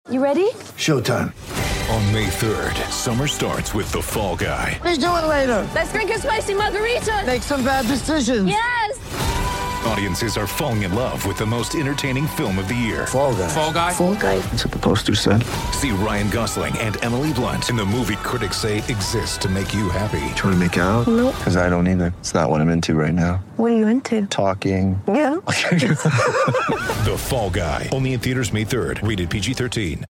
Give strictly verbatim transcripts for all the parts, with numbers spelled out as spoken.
You ready? Showtime. On May third, summer starts with The Fall Guy. Let's do it later. Let's drink a spicy margarita. Make some bad decisions. Yes. Audiences are falling in love with the most entertaining film of the year. Fall Guy. Fall Guy. Fall Guy. That's what the poster said. See Ryan Gosling and Emily Blunt in the movie critics say exists to make you happy. Trying to make it out? Nope. Because I don't either. It's not what I'm into right now. What are you into? Talking. Yeah. The Fall Guy. Only in theaters May third. Rated P G thirteen.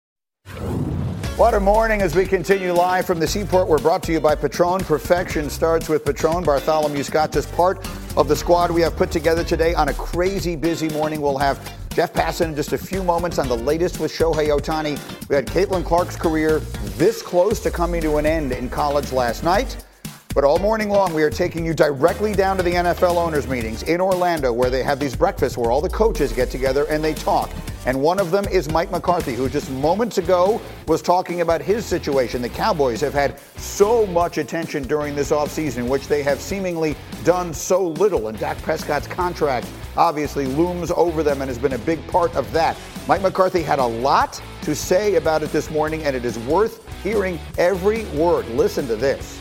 What a morning as we continue live from the Seaport. We're brought to you by Patron. Perfection starts with Patron. Bartholomew Scott, just part of the squad we have put together today on a crazy busy morning. We'll have Jeff Passan in just a few moments on the latest with Shohei Ohtani. We had Caitlin Clark's career this close to coming to an end in college last night. But all morning long, we are taking you directly down to the N F L owners' meetings in Orlando, where they have these breakfasts where all the coaches get together and they talk. And one of them is Mike McCarthy, who just moments ago was talking about his situation. The Cowboys have had so much attention during this offseason, which they have seemingly done so little. And Dak Prescott's contract obviously looms over them and has been a big part of that. Mike McCarthy had a lot to say about it this morning, and it is worth hearing every word. Listen to this.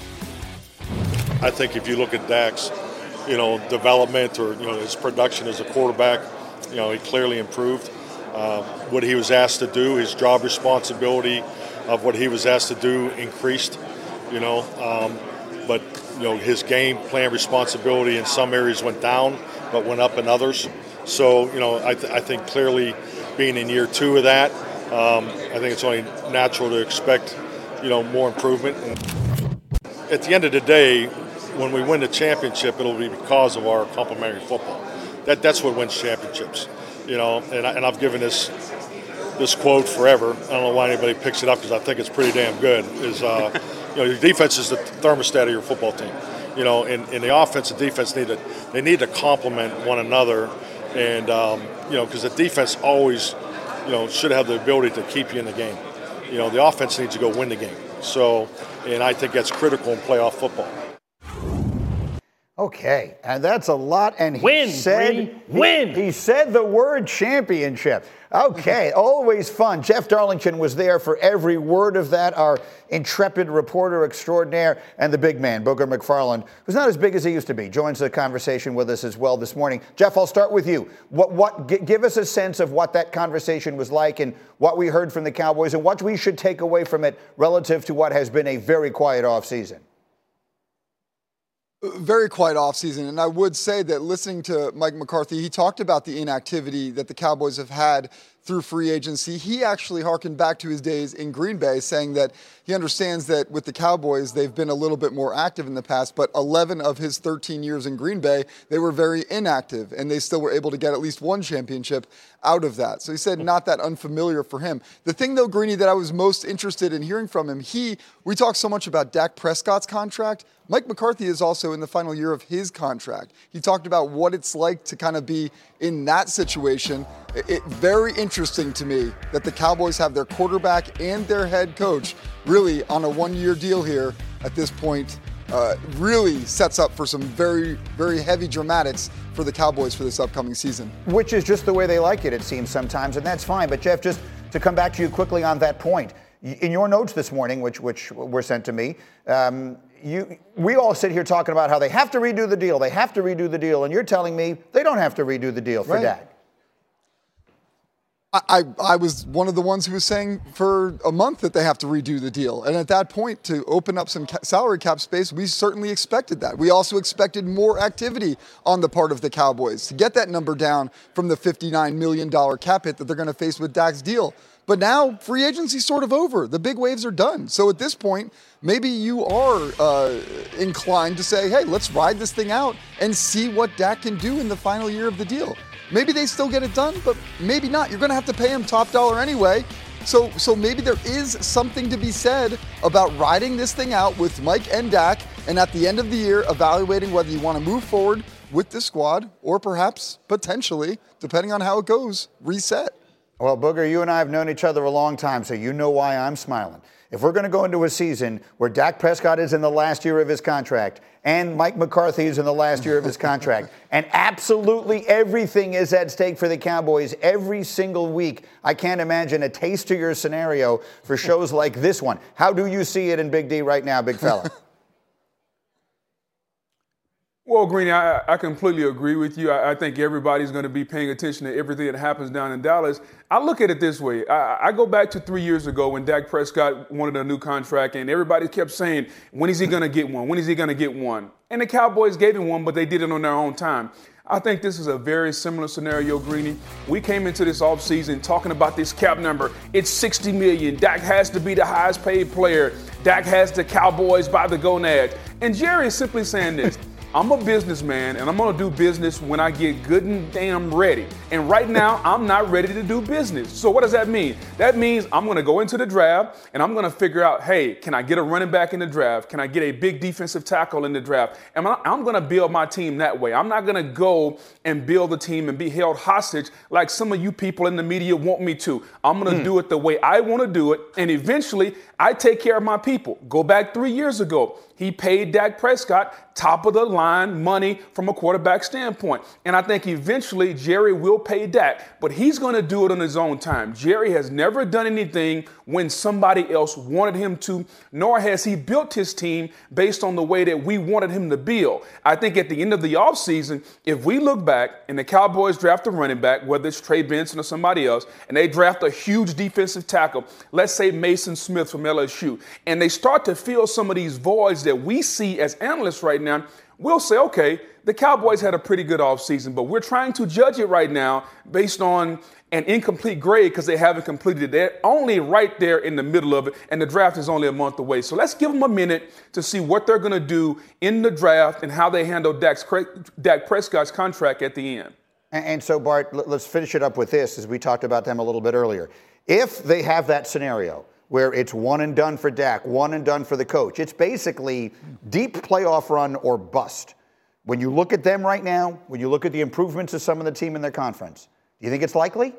I think if you look at Dak's, you know, development or, you know, his production as a quarterback, you know, he clearly improved. Uh, what he was asked to do, his job responsibility of what he was asked to do increased, you know. Um, but, you know, his game plan responsibility in some areas went down, but went up in others. So, you know, I, th- I think clearly being in year two of that, um, I think it's only natural to expect, you know, more improvement. And at the end of the day, when we win the championship, it'll be because of our complementary football. That that's what wins championships, you know. And, I, and I've given this this quote forever. I don't know why anybody picks it up because I think it's pretty damn good. Is uh, you know, your defense is the thermostat of your football team, you know. And, and the offense and defense need to they need to complement one another, and um, you know, because the defense always, you know, should have the ability to keep you in the game. You know, the offense needs to go win the game. So, and I think that's critical in playoff football. Okay, and that's a lot. And he win, said, Bree, win. He, he said the word championship. Okay, always fun. Jeff Darlington was there for every word of that. Our intrepid reporter extraordinaire and the big man, Booger McFarland, who's not as big as he used to be, joins the conversation with us as well this morning. Jeff, I'll start with you. What, what, g- give us a sense of what that conversation was like and what we heard from the Cowboys and what we should take away from it relative to what has been a very quiet offseason. Very quiet offseason, and I would say that listening to Mike McCarthy, he talked about the inactivity that the Cowboys have had through free agency. He actually harkened back to his days in Green Bay, saying that he understands that with the Cowboys, they've been a little bit more active in the past, but eleven of his thirteen years in Green Bay, they were very inactive, and they still were able to get at least one championship out of that. So he said not that unfamiliar for him. The thing, though, Greeny, that I was most interested in hearing from him, he, we talk so much about Dak Prescott's contract. Mike McCarthy is also in the final year of his contract. He talked about what it's like to kind of be in that situation. It, it, very interesting to me that the Cowboys have their quarterback and their head coach really on a one-year deal here at this point. Uh, really sets up for some very, very heavy dramatics for the Cowboys for this upcoming season. Which is just the way they like it, it seems sometimes, and that's fine. But, Jeff, just to come back to you quickly on that point, in your notes this morning, which which were sent to me, um, you we all sit here talking about how they have to redo the deal, they have to redo the deal, and you're telling me they don't have to redo the deal for right. Dak. I, I was one of the ones who was saying for a month that they have to redo the deal. And at that point, to open up some ca- salary cap space, we certainly expected that. We also expected more activity on the part of the Cowboys to get that number down from the fifty-nine million dollars cap hit that they're going to face with Dak's deal. But now free agency's sort of over. The big waves are done. So at this point, maybe you are uh, inclined to say, hey, let's ride this thing out and see what Dak can do in the final year of the deal. Maybe they still get it done, but maybe not. You're going to have to pay him top dollar anyway. So so maybe there is something to be said about riding this thing out with Mike and Dak, and at the end of the year, evaluating whether you want to move forward with this squad or perhaps, potentially, depending on how it goes, reset. Well, Booger, you and I have known each other a long time, so you know why I'm smiling. If we're going to go into a season where Dak Prescott is in the last year of his contract and Mike McCarthy is in the last year of his contract and absolutely everything is at stake for the Cowboys every single week, I can't imagine a taste of your scenario for shows like this one. How do you see it in Big D right now, big fella? Well, Greeny, I, I completely agree with you. I, I think everybody's going to be paying attention to everything that happens down in Dallas. I look at it this way. I, I go back to three years ago when Dak Prescott wanted a new contract, and everybody kept saying, when is he going to get one? When is he going to get one? And the Cowboys gave him one, but they did it on their own time. I think this is a very similar scenario, Greeny. We came into this offseason talking about this cap number. It's sixty million dollars. Dak has to be the highest paid player. Dak has the Cowboys by the gonads. And Jerry is simply saying this. I'm a businessman, and I'm going to do business when I get good and damn ready. And right now, I'm not ready to do business. So what does that mean? That means I'm going to go into the draft, and I'm going to figure out, hey, can I get a running back in the draft? Can I get a big defensive tackle in the draft? And I'm going to build my team that way. I'm not going to go and build a team and be held hostage like some of you people in the media want me to. I'm going to mm. do it the way I want to do it, and eventually, I take care of my people. Go back three years ago. He paid Dak Prescott top of the line money from a quarterback standpoint. And I think eventually Jerry will pay Dak, but he's going to do it on his own time. Jerry has never done anything when somebody else wanted him to, nor has he built his team based on the way that we wanted him to build. I think at the end of the offseason, if we look back and the Cowboys draft a running back, whether it's Trey Benson or somebody else, and they draft a huge defensive tackle, let's say Mason Smith from L S U, and they start to fill some of these voids that we see as analysts right now, we'll say, okay, the Cowboys had a pretty good offseason, but we're trying to judge it right now based on an incomplete grade because they haven't completed it. They're only right there in the middle of it, and the draft is only a month away. So let's give them a minute to see what they're going to do in the draft and how they handle Dak's, Dak Prescott's contract at the end. And, and so, Bart, let's finish it up with this, as we talked about them a little bit earlier. If they have that scenario where it's one and done for Dak, one and done for the coach, it's basically deep playoff run or bust. When you look at them right now, when you look at the improvements of some of the team in their conference, do you think it's likely?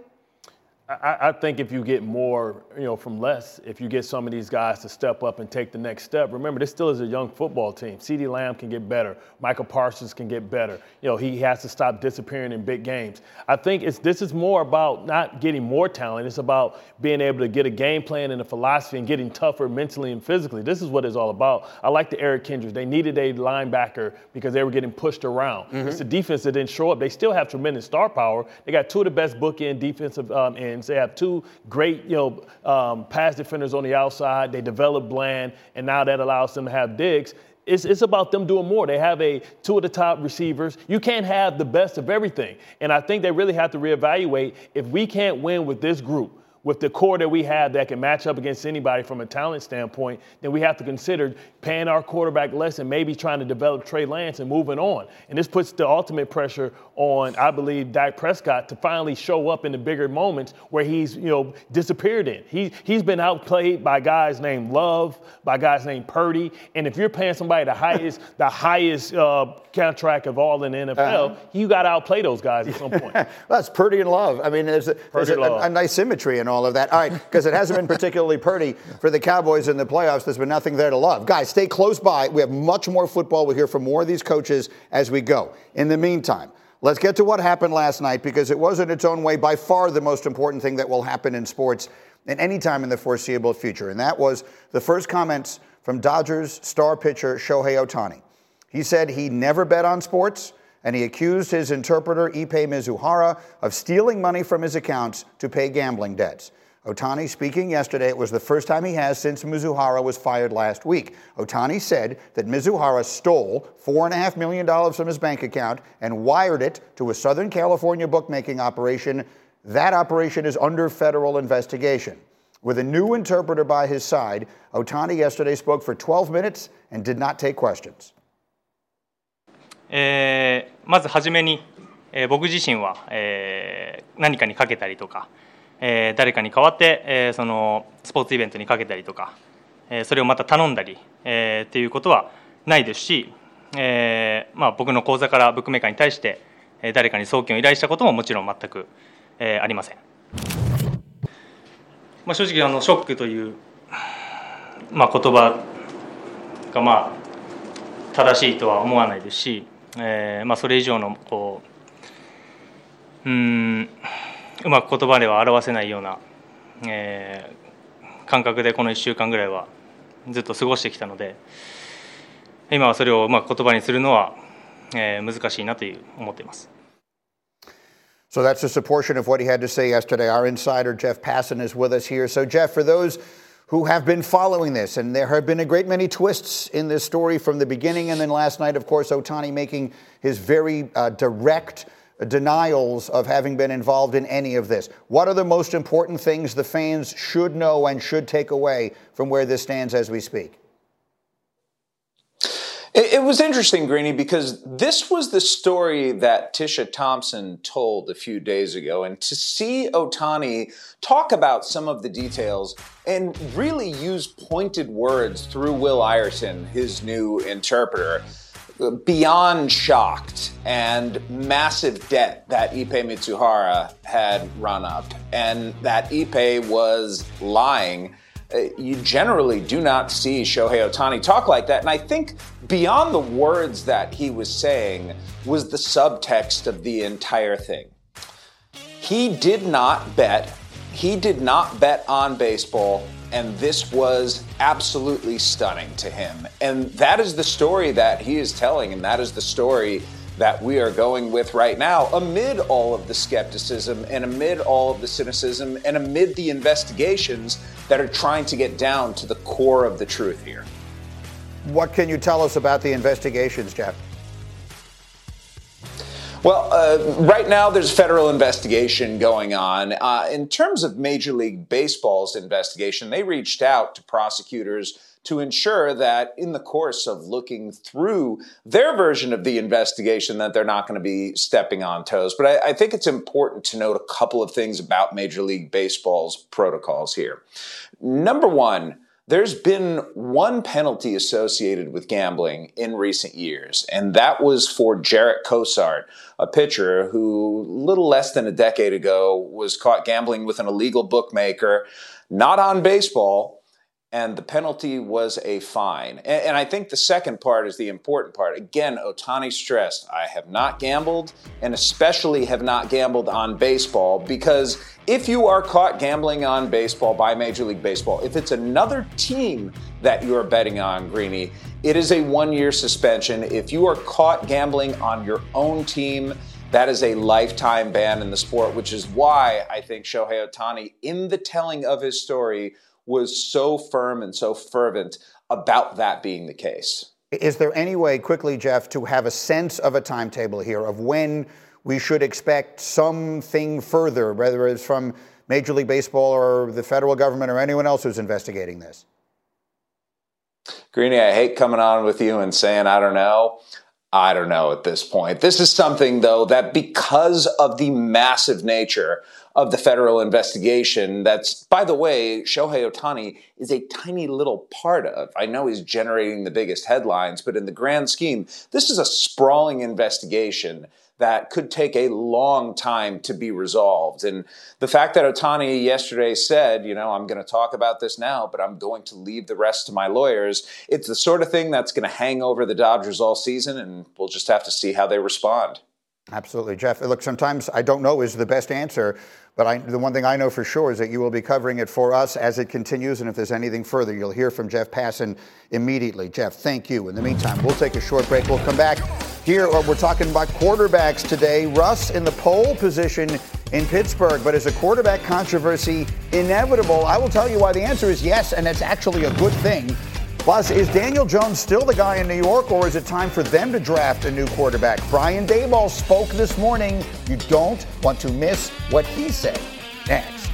I, I think if you get more, you know, from less, if you get some of these guys to step up and take the next step. Remember, this still is a young football team. CeeDee Lamb can get better. Michael Parsons can get better. You know, he has to stop disappearing in big games. I think it's this is more about not getting more talent. It's about being able to get a game plan and a philosophy and getting tougher mentally and physically. This is what it's all about. I like the Eric Kendricks. They needed a linebacker because they were getting pushed around. Mm-hmm. It's the defense that didn't show up. They still have tremendous star power. They got two of the best bookend defensive um, ends. They have two great, you know, um, pass defenders on the outside. They developed Bland, and now that allows them to have Diggs. It's, it's about them doing more. They have a two of the top receivers. You can't have the best of everything. And I think they really have to reevaluate if we can't win with this group, with the core that we have that can match up against anybody from a talent standpoint, then we have to consider paying our quarterback less and maybe trying to develop Trey Lance and moving on. And this puts the ultimate pressure on, I believe, Dak Prescott to finally show up in the bigger moments where he's, you know, disappeared in. He, he's been outplayed by guys named Love, by guys named Purdy. And if you're paying somebody the highest the highest uh, contract of all in the N F L, uh-huh. you got to outplay those guys at some point. Well, that's Purdy and Love. I mean, there's, a, there's a, a, a nice symmetry in all of that. All right, because it hasn't been particularly pretty for the Cowboys in the playoffs. There's been nothing there to love. Guys, stay close by. We have much more football. We'll hear from more of these coaches as we go. In the meantime, let's get to what happened last night, because it was in its own way by far the most important thing that will happen in sports at any time in the foreseeable future. And that was the first comments from Dodgers star pitcher Shohei Ohtani. He said he never bet on sports, and he accused his interpreter Ippei Mizuhara of stealing money from his accounts to pay gambling debts. Ohtani speaking yesterday, it was the first time he has since Mizuhara was fired last week. Ohtani said that Mizuhara stole four point five million dollars from his bank account and wired it to a Southern California bookmaking operation. That operation is under federal investigation. With a new interpreter by his side, Ohtani yesterday spoke for twelve minutes and did not take questions. えー、まずはじめに、えー、僕自身は、えー、何かにかけたりとか、えー、誰かに代わって、えー、そのスポーツイベントにかけたりとか、えー、それをまた頼んだり、えー、っていうことはないですし、えーまあ、僕の口座からブックメーカーに対して、えー、誰かに送金を依頼したことももちろん全く、えー、ありません。 まあ、正直あのショックという、まあ、言葉がまあ正しいとは思わないですし、えーまあ、それ以上のこう、うーん、うまく言葉では表せないような、えー、感覚でこのいっしゅうかんぐらいはずっと過ごしてきたので、今はそれをうまく言葉にするのは、えー、難しいなという思っています。 So that's just a portion of what he had to say yesterday. Our insider, Jeff Passan, is with us here. So, Jeff, for those who have been following this, and there have been a great many twists in this story from the beginning, and then last night, of course, Ohtani making his very uh, direct denials of having been involved in any of this. What are the most important things the fans should know and should take away from where this stands as we speak? It was interesting, Greeny, because this was the story that Tisha Thompson told a few days ago. And to see Ohtani talk about some of the details and really use pointed words through Will Ireton, his new interpreter, beyond shocked and massive debt that Ippei Mitsuhara had run up and that Ippei was lying. You generally do not see Shohei Ohtani talk like that. And I think beyond the words that he was saying was the subtext of the entire thing. He did not bet. He did not bet on baseball. And this was absolutely stunning to him. And that is the story that he is telling. And that is the story that we are going with right now, amid all of the skepticism and amid all of the cynicism and amid the investigations that are trying to get down to the core of the truth here. What can you tell us about the investigations, Jeff? Well, uh, right now there's a federal investigation going on. Uh, in terms of Major League Baseball's investigation, they reached out to prosecutors to ensure that in the course of looking through their version of the investigation that they're not going to be stepping on toes. But I, I think it's important to note a couple of things about Major League Baseball's protocols here. Number one, there's been one penalty associated with gambling in recent years, and that was for Jarrett Cosart, a pitcher who little less than a decade ago was caught gambling with an illegal bookmaker, not on baseball, and the penalty was a fine. And, and I think the second part is the important part. Again, Ohtani stressed, I have not gambled, and especially have not gambled on baseball, because if you are caught gambling on baseball by Major League Baseball, if it's another team that you're betting on, Greeny, it is a one-year suspension. If you are caught gambling on your own team, that is a lifetime ban in the sport, which is why I think Shohei Ohtani, in the telling of his story, was so firm and so fervent about that being the case. Is there any way, quickly, Jeff, to have a sense of a timetable here of when we should expect something further, whether it's from Major League Baseball or the federal government or anyone else who's investigating this? Greeny, I hate coming on with you and saying, I don't know. I don't know at this point. This is something, though, that because of the massive nature of the federal investigation, that's, by the way, Shohei Ohtani is a tiny little part of. I know he's generating the biggest headlines, but in the grand scheme, this is a sprawling investigation that could take a long time to be resolved. And the fact that Ohtani yesterday said, you know, I'm going to talk about this now, but I'm going to leave the rest to my lawyers, it's the sort of thing that's going to hang over the Dodgers all season, and we'll just have to see how they respond. Absolutely, Jeff. Look, sometimes I don't know is the best answer, but I, the one thing I know for sure is that you will be covering it for us as it continues, and if there's anything further, you'll hear from Jeff Passan immediately. Jeff, thank you. In the meantime, we'll take a short break. We'll come back here. We're talking about quarterbacks today. Russ in the pole position in Pittsburgh, but is a quarterback controversy inevitable? I will tell you why the answer is yes, and it's actually a good thing. Plus, is Daniel Jones still the guy in New York, or is it time for them to draft a new quarterback? Brian Daboll spoke this morning. You don't want to miss what he said. Next.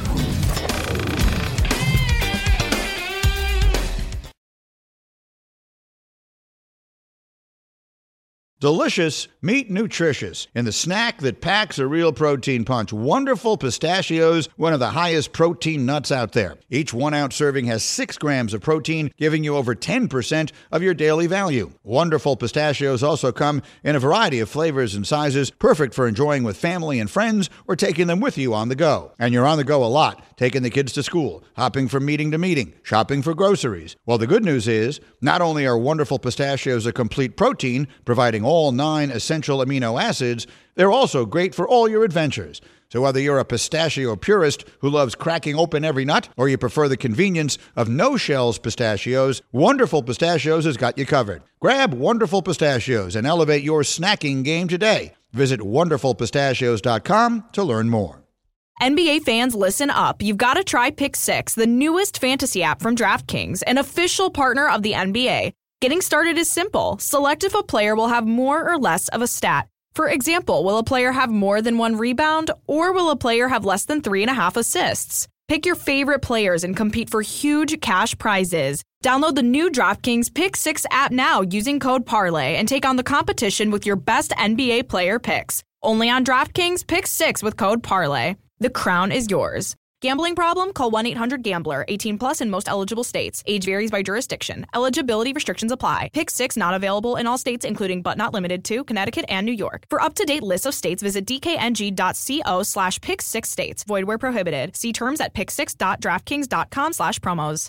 Delicious, meet nutritious in the snack that packs a real protein punch. Wonderful Pistachios, one of the highest protein nuts out there. Each one-ounce serving has six grams of protein, giving you over ten percent of your daily value. Wonderful Pistachios also come in a variety of flavors and sizes, perfect for enjoying with family and friends or taking them with you on the go. And you're on the go a lot. taking the kids to school, hopping from meeting to meeting, shopping for groceries. Well, the good news is, not only are Wonderful Pistachios a complete protein, providing all nine essential amino acids, they're also great for all your adventures. So whether you're a pistachio purist who loves cracking open every nut, or you prefer the convenience of no-shells pistachios, Wonderful Pistachios has got you covered. Grab Wonderful Pistachios and elevate your snacking game today. Visit wonderful pistachios dot com to learn more. N B A fans, listen up. You've got to try Pick Six, the newest fantasy app from DraftKings, an official partner of the N B A. Getting started is simple. Select if a player will have more or less of a stat. For example, will a player have more than one rebound, or will a player have less than three and a half assists? Pick your favorite players and compete for huge cash prizes. Download the new DraftKings Pick Six app now using code Parlay and take on the competition with your best N B A player picks. Only on DraftKings Pick Six with code Parlay. The crown is yours. Gambling problem? Call one eight hundred gambler. eighteen plus in most eligible states. Age varies by jurisdiction. Eligibility restrictions apply. Pick Six not available in all states, including but not limited to Connecticut and New York. For up-to-date lists of states, visit dkng.co slash pick six states. Void where prohibited. See terms at pick six dot draftkings dot com slash promos.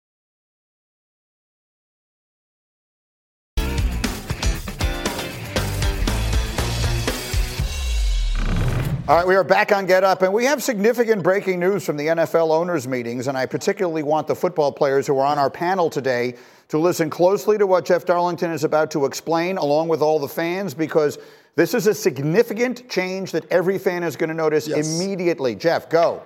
All right, we are back on Get Up, and we have significant breaking news from the N F L owners' meetings, and I particularly want the football players who are on our panel today to listen closely to what Jeff Darlington is about to explain, along with all the fans, because this is a significant change that every fan is going to notice yes. immediately. Jeff, go.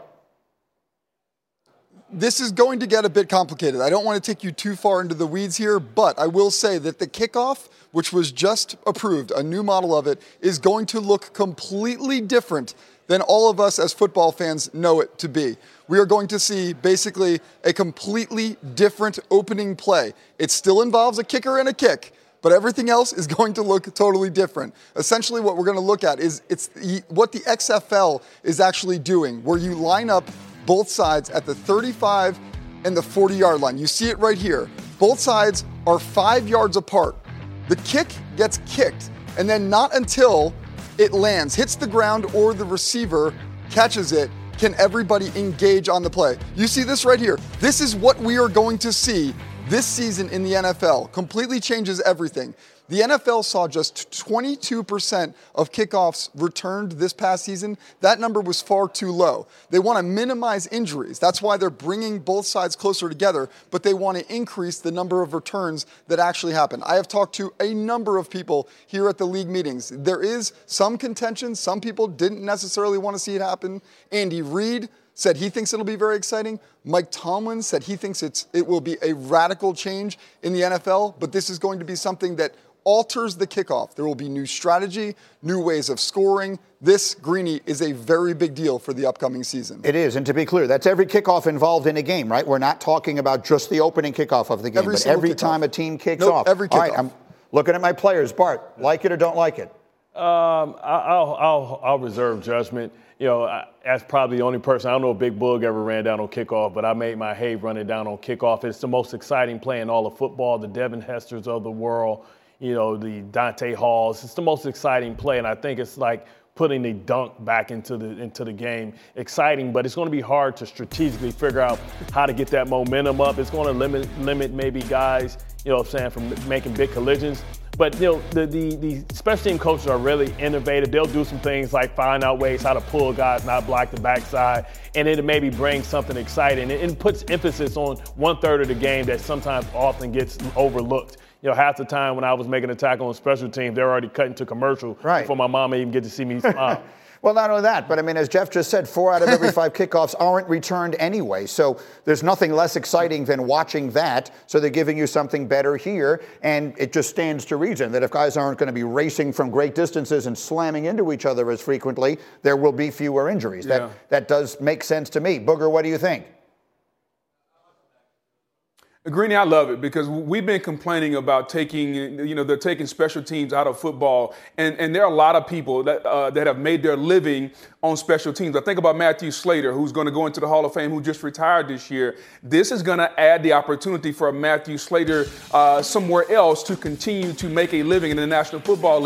This is going to get a bit complicated. I don't want to take you too far into the weeds here, but I will say that the kickoff, which was just approved, a new model of it, is going to look completely different than all of us as football fans know it to be. We are going to see basically a completely different opening play. It still involves a kicker and a kick, but everything else is going to look totally different. Essentially what we're going to look at is it's the, what the X F L is actually doing, where you line up both sides at the thirty-five and the forty-yard line. You see it right here. Both sides are five yards apart. The kick gets kicked, and then not until it lands, hits the ground, or the receiver catches it, can everybody engage on the play. You see this right here. This is what we are going to see this season in the N F L. Completely changes everything. The N F L saw just twenty-two percent of kickoffs returned this past season. That number was far too low. They want to minimize injuries. That's why they're bringing both sides closer together, but they want to increase the number of returns that actually happen. I have talked to a number of people here at the league meetings. There is some contention. Some people didn't necessarily want to see it happen. Andy Reid said he thinks it'll be very exciting. Mike Tomlin said he thinks it's it will be a radical change in the N F L, but this is going to be something that alters the kickoff. There will be new strategy, new ways of scoring. This, Greeny, is a very big deal for the upcoming season. It is, and to be clear, that's every kickoff involved in a game, right? We're not talking about just the opening kickoff of the game, every but every kickoff. time a team kicks nope, off. every kickoff. All right, I'm looking at my players. Bart, like it or don't like it? Um, I, I'll, I'll, I'll reserve judgment. You know, I, as probably the only person, I don't know if Big Boog ever ran down on kickoff, but I made my hay running down on kickoff. It's the most exciting play in all of football, the Devin Hesters of the world, you know, the Dante Halls. It's the most exciting play, and I think it's like putting the dunk back into the into the game. Exciting, but it's going to be hard to strategically figure out how to get that momentum up. It's going to limit limit maybe guys, you know what I'm saying, from making big collisions. But, you know, the, the, the special team coaches are really innovative. They'll do some things like find out ways how to pull guys, not block the backside, and it maybe brings something exciting. It, it puts emphasis on one-third of the game that sometimes often gets overlooked. You know, half the time when I was making a tackle on special teams, they're already cutting to commercial right. before my mama even get to see me smile. Well, not only that, but I mean, as Jeff just said, four out of every five kickoffs aren't returned anyway. So there's nothing less exciting than watching that. So they're giving you something better here. And it just stands to reason that if guys aren't going to be racing from great distances and slamming into each other as frequently, there will be fewer injuries. Yeah. That, that does make sense to me. Booger, what do you think? Greeny, I love it because we've been complaining about taking, you know, they're taking special teams out of football, and, and there are a lot of people that uh, that have made their living on special teams. I think about Matthew Slater, who's going to go into the Hall of Fame, who just retired this year. This is going to add the opportunity for Matthew Slater uh, somewhere else to continue to make a living in the National Football League.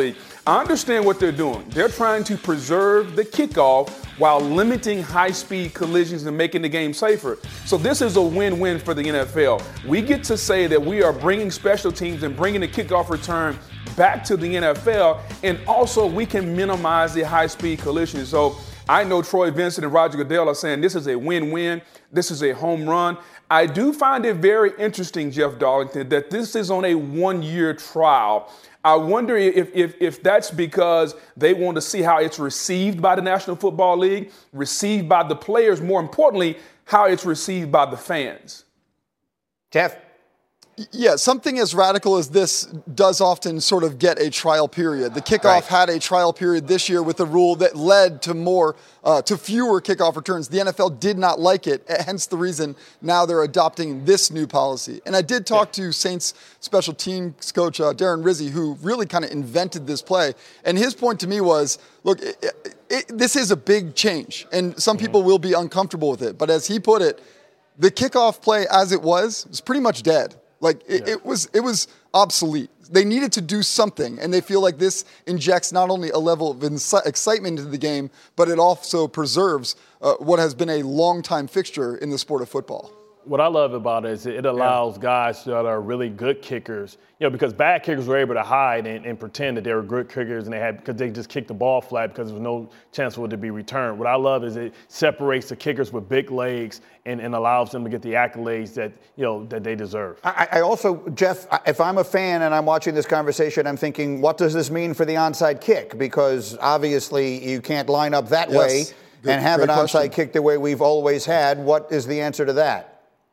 I understand what they're doing. They're trying to preserve the kickoff while limiting high-speed collisions and making the game safer. So this is a win-win for the N F L. We get to say that we are bringing special teams and bringing the kickoff return back to the N F L, and also we can minimize the high-speed collisions. So I know Troy Vincent and Roger Goodell are saying this is a win-win, this is a home run. I do find it very interesting, Jeff Darlington, that this is on a one-year trial. I wonder if, if, if that's because they want to see how it's received by the National Football League, received by the players, more importantly, how it's received by the fans. Jeff? Yeah, something as radical as this does often sort of get a trial period. The kickoff right. had a trial period this year with a rule that led to more, uh, to fewer kickoff returns. The N F L did not like it, hence the reason now they're adopting this new policy. And I did talk yeah. to Saints special teams coach uh, Darren Rizzi, who really kind of invented this play. And his point to me was, look, it, it, it, this is a big change, and some mm-hmm. people will be uncomfortable with it. But as he put it, the kickoff play as it was was pretty much dead. Like, it, yeah. it was it was obsolete. They needed to do something, and they feel like this injects not only a level of inci- excitement into the game, but it also preserves uh, what has been a long-time fixture in the sport of football. What I love about it is it allows yeah. guys that are really good kickers, you know, because bad kickers were able to hide and, and pretend that they were good kickers, and they had because they just kicked the ball flat because there was no chance for it to be returned. What I love is it separates the kickers with big legs and, and allows them to get the accolades that, you know, that they deserve. I, I also, Jeff, if I'm a fan and I'm watching this conversation, I'm thinking, what does this mean for the onside kick? Because obviously you can't line up that yes. way good, and have an onside question. kick the way we've always had. What is the answer to that?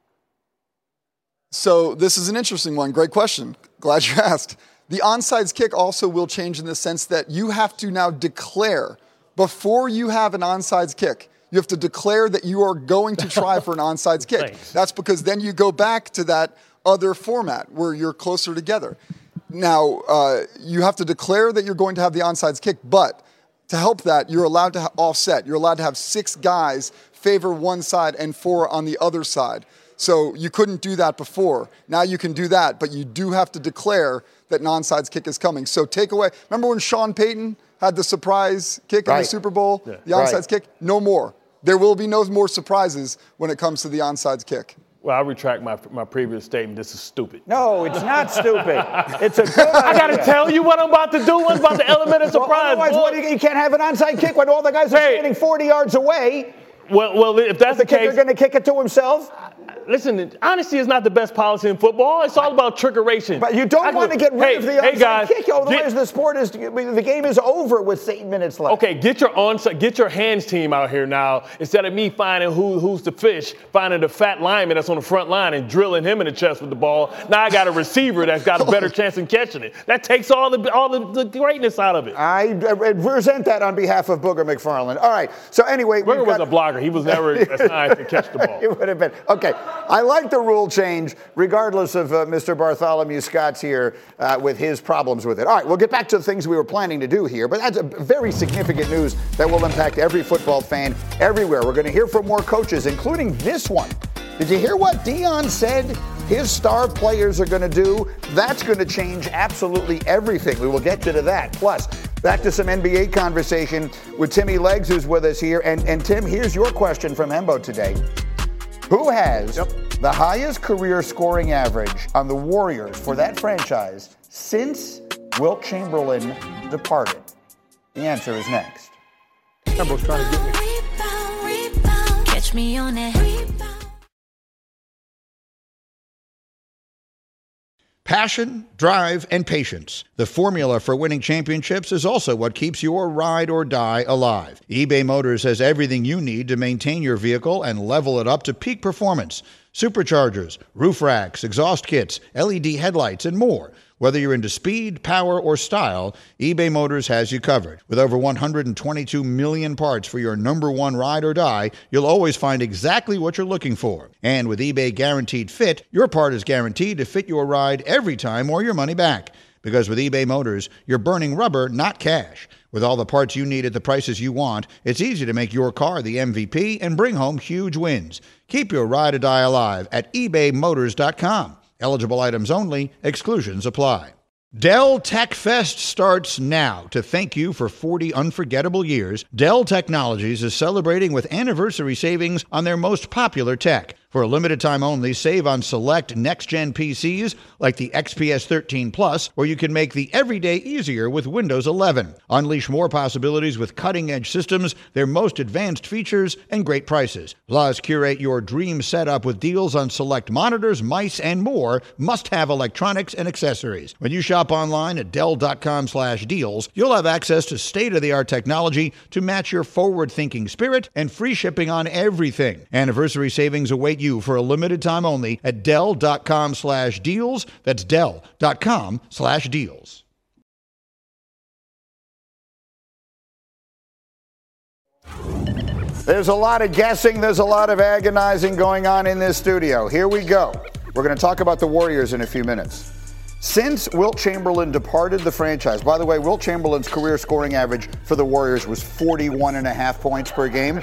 So this is an interesting one. Great question. Glad you asked. The onside kick also will change in the sense that you have to now declare before you have an onside kick. You have to declare that you are going to try for an onside kick. Thanks. That's because then you go back to that other format where you're closer together. Now, uh, you have to declare that you're going to have the onside kick, but to help that, you're allowed to ha- offset. You're allowed to have six guys favor one side and four on the other side. So you couldn't do that before. Now you can do that, but you do have to declare that an onside kick is coming. So take away, remember when Sean Payton had the surprise kick right. in the Super Bowl, yeah. the onside right. kick? No more. There will be no more surprises when it comes to the onside kick. Well, I retract my my previous statement. This is stupid. No, it's not stupid. It's a good I got to tell you what I'm about to do. What's about the element of surprise? Well, otherwise, what, you, you can't have an onside kick when all the guys are hey. standing forty yards away. Well, well, if that's the, the case, kicker going to kick it to himself. Listen, honesty is not the best policy in football. It's all about trickeration. But you don't I want to get rid hey, of the hey onside guys, kick. Otherwise, get, the sport is the game is over with eight minutes left. Okay, get your onside, get your hands team out here now. Instead of me finding who who's the fish, finding the fat lineman that's on the front line and drilling him in the chest with the ball. Now I got a receiver that's got a better chance in catching it. That takes all the all the, the greatness out of it. I resent that on behalf of Booger McFarland. All right. So anyway, Booger was got, a blogger. He was never assigned to catch the ball. It would have been okay. I like the rule change, regardless of uh, Mister Bartholomew Scott's here uh, with his problems with it. All right, we'll get back to the things we were planning to do here, but that's a very significant news that will impact every football fan everywhere. We're going to hear from more coaches, including this one. Did you hear what Deion said his star players are going to do? That's going to change absolutely everything. We will get to that. Plus, back to some N B A conversation with Timmy Leggs, who's with us here. And, and Tim, here's your question from Hembo today. Who has yep. the highest career scoring average on the Warriors for that franchise since Wilt Chamberlain departed? The answer is next. Hembo's trying to get me. Rebound, rebound, catch me on that rebound. Passion, drive, and patience. The formula for winning championships is also what keeps your ride or die alive. eBay Motors has everything you need to maintain your vehicle and level it up to peak performance. Superchargers, roof racks, exhaust kits, L E D headlights, and more. Whether you're into speed, power, or style, eBay Motors has you covered. With over one hundred twenty-two million parts for your number one ride or die, you'll always find exactly what you're looking for. And with eBay Guaranteed Fit, your part is guaranteed to fit your ride every time or your money back. Because with eBay Motors, you're burning rubber, not cash. With all the parts you need at the prices you want, it's easy to make your car the M V P and bring home huge wins. Keep your ride or die alive at ebay motors dot com. Eligible items only. Exclusions apply. Dell Tech Fest starts now. To thank you for forty unforgettable years, Dell Technologies is celebrating with anniversary savings on their most popular tech. For a limited time only, save on select next-gen P Cs like the X P S thirteen Plus, or you can make the everyday easier with Windows eleven. Unleash more possibilities with cutting-edge systems, their most advanced features, and great prices. Plus, curate your dream setup with deals on select monitors, mice, and more must-have electronics and accessories. When you shop online at Dell.com slash deals, you'll have access to state-of-the-art technology to match your forward-thinking spirit and free shipping on everything. Anniversary savings await you for a limited time only at Dell.com slash deals. That's Dell.com slash deals. There's a lot of guessing. There's a lot of agonizing going on in this studio. Here we go. We're going to talk about the Warriors in a few minutes. Since Wilt Chamberlain departed the franchise, by the way, Wilt Chamberlain's career scoring average for the Warriors was forty-one and a half points per game.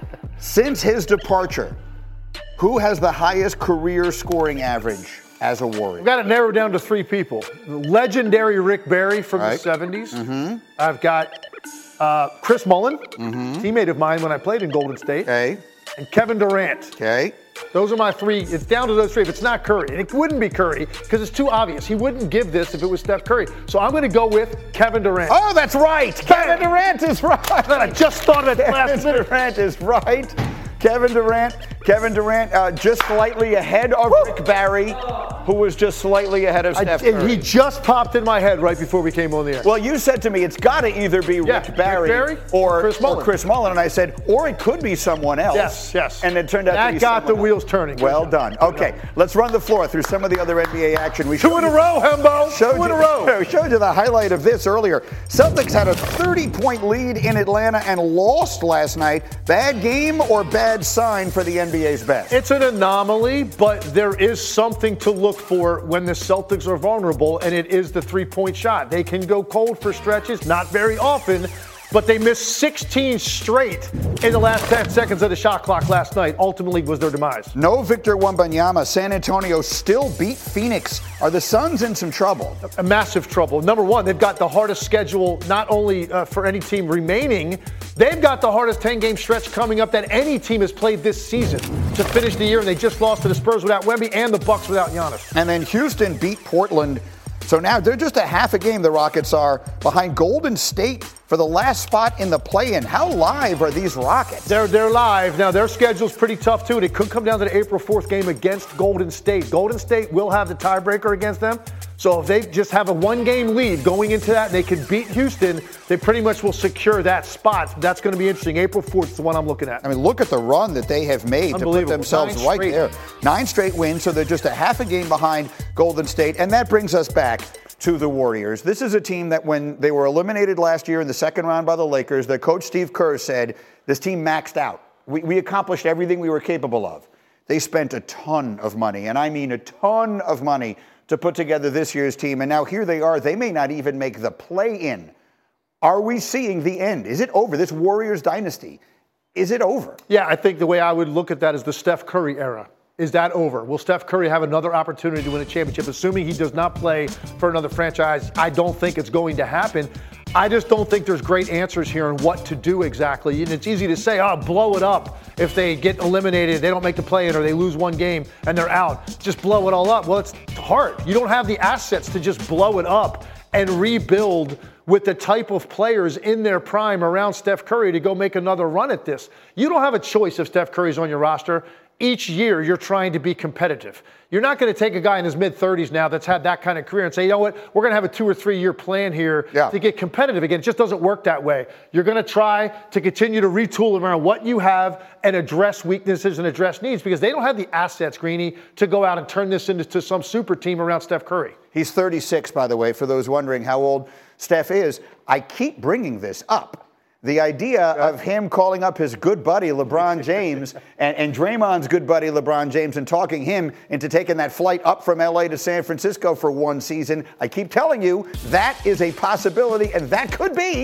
Since his departure, who has the highest career scoring average as a Warrior? We've got it narrowed down to three people. The legendary Rick Barry from right. the seventies. Mm-hmm. I've got uh, Chris Mullin, mm-hmm. teammate of mine when I played in Golden State. Okay. And Kevin Durant. Okay. Those are my three. It's down to those three. If it's not Curry, and it wouldn't be Curry because it's too obvious. He wouldn't give this if it was Steph Curry. So I'm going to go with Kevin Durant. Oh, that's right. Kevin Durant is right. I just thought of it last Kevin Durant is right. Kevin Durant, Kevin Durant, uh, just slightly ahead of Woo! Rick Barry, who was just slightly ahead of Steph I, Curry. He just popped in my head right before we came on the air. Well, you said to me, it's got to either be yeah, Rick Barry, Barry or, Chris Mullin. or Chris Mullin, and I said, or it could be someone else. Yes, yes. And it turned out that to be got the else. wheels turning. Well done. Okay, let's run the floor through some of the other N B A action. We Two in a row, Hembo. Showed Two in you, a row. We showed you the highlight of this earlier. Celtics had a thirty-point lead in Atlanta and lost last night. Bad game or bad sign for the N B A's best? It's an anomaly, but there is something to look for when the Celtics are vulnerable, and it is the three-point shot. They can go cold for stretches, not very often, but they missed sixteen straight in the last ten seconds of the shot clock last night. Ultimately was their demise. No Victor Wembanyama. San Antonio still beat Phoenix. Are the Suns in some trouble? A massive trouble. Number one, they've got the hardest schedule not only uh, for any team remaining, they've got the hardest ten-game stretch coming up that any team has played this season to finish the year, and they just lost to the Spurs without Wemby and the Bucks without Giannis. And then Houston beat Portland. So now they're just a half a game, the Rockets are, behind Golden State for the last spot in the play-in. How live are these Rockets? They're they're live. Now, their schedule's pretty tough, too. It could come down to the April fourth game against Golden State. Golden State will have the tiebreaker against them. So if they just have a one-game lead going into that and they can beat Houston, they pretty much will secure that spot. That's going to be interesting. April fourth is the one I'm looking at. I mean, look at the run that they have made to put themselves Nine right straight. there. Nine straight wins, so they're just a half a game behind Golden State. And that brings us back to the Warriors. This is a team that when they were eliminated last year in the second round by the Lakers, their coach Steve Kerr said, this team maxed out. We, we accomplished everything we were capable of. They spent a ton of money, and I mean a ton of money, to put together this year's team. And now here they are. They may not even make the play-in. Are we seeing the end? Is it over? This Warriors dynasty, is it over? Yeah, I think the way I would look at that is the Steph Curry era. Is that over? Will Steph Curry have another opportunity to win a championship? Assuming he does not play for another franchise, I don't think it's going to happen. I just don't think there's great answers here on what to do exactly. And it's easy to say, oh, blow it up if they get eliminated, they don't make the play-in, or they lose one game and they're out. Just blow it all up. Well, it's hard. You don't have the assets to just blow it up and rebuild with the type of players in their prime around Steph Curry to go make another run at this. You don't have a choice if Steph Curry's on your roster. Each year, you're trying to be competitive. You're not going to take a guy in his mid-thirties now that's had that kind of career and say, you know what, we're going to have a two- or three-year plan here yeah. to get competitive again. It just doesn't work that way. You're going to try to continue to retool around what you have and address weaknesses and address needs because they don't have the assets, Greeny, to go out and turn this into some super team around Steph Curry. He's thirty-six, by the way, for those wondering how old Steph is. I keep bringing this up. The idea of him calling up his good buddy LeBron James and, and Draymond's good buddy LeBron James and talking him into taking that flight up from L A to San Francisco for one season, I keep telling you, that is a possibility, and that could be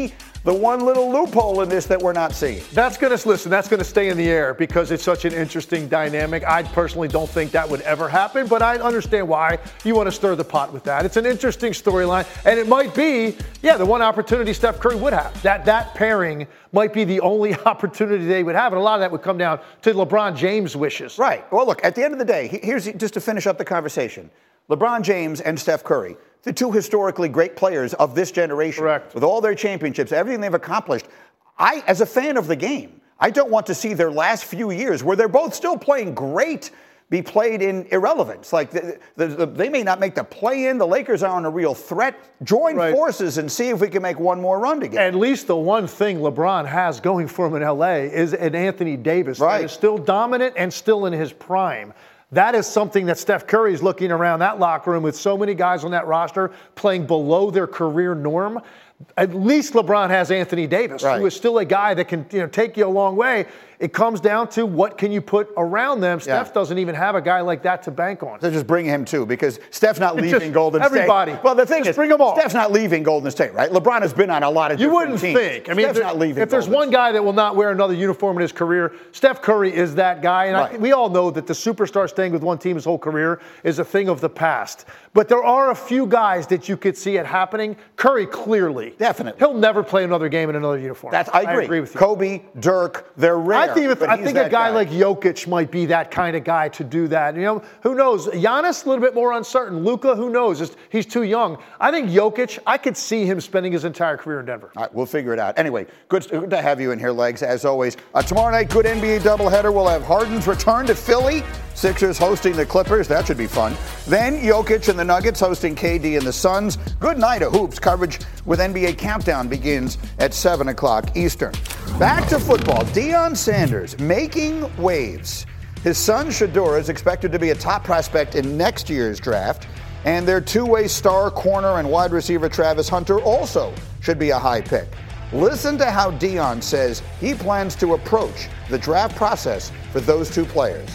the one little loophole in this that we're not seeing. That's going to, listen, that's going to stay in the air because it's such an interesting dynamic. I personally don't think that would ever happen, but I understand why you want to stir the pot with that. It's an interesting storyline, and it might be, yeah, the one opportunity Steph Curry would have. That, that pairing might be the only opportunity they would have, and a lot of that would come down to LeBron James' wishes. Right. Well, look, at the end of the day, here's just to finish up the conversation. LeBron James and Steph Curry, the two historically great players of this generation. Correct. With all their championships, everything they've accomplished. I, as a fan of the game, I don't want to see their last few years, where they're both still playing great, be played in irrelevance. Like, the, the, the, they may not make the play-in. The Lakers aren't a real threat. Join right. forces and see if we can make one more run together. At least the one thing LeBron has going for him in L A is an Anthony Davis right. that is still dominant and still in his prime. That is something that Steph Curry is looking around that locker room with so many guys on that roster playing below their career norm. At least LeBron has Anthony Davis, right. who is still a guy that can, you know, take you a long way. It comes down to what can you put around them. Steph yeah. doesn't even have a guy like that to bank on. So just bring him too, because Steph's not leaving just Golden everybody. State. Well, the thing just is, bring them all. Steph's not leaving Golden State, right? LeBron has been on a lot of you different wouldn't teams. think. I mean, Steph's if, not leaving if there's Golden one guy that will not wear another uniform in his career, Steph Curry is that guy. And right. I, we all know that the superstar staying with one team his whole career is a thing of the past. But there are a few guys that you could see it happening. Curry, clearly. Definitely. He'll never play another game in another uniform. That's, I agree. I agree with you. Kobe, Dirk, they're rare. I think, if, I think a guy, guy like Jokic might be that kind of guy to do that. You know, who knows? Giannis, a little bit more uncertain. Luka, who knows? Just, he's too young. I think Jokic, I could see him spending his entire career in Denver. All right, we'll figure it out. Anyway, good, good to have you in here, Legs, as always. Uh, tomorrow night, good N B A doubleheader. We'll have Harden's return to Philly. Sixers hosting the Clippers. That should be fun. Then Jokic and the Nuggets hosting K D and the Suns. Good night of hoops. Coverage with N B A Countdown begins at seven o'clock Eastern. Back to football. Deion Sanders making waves. His son Shedeur is expected to be a top prospect in next year's draft. And their two-way star corner and wide receiver Travis Hunter also should be a high pick. Listen to how Deion says he plans to approach the draft process for those two players.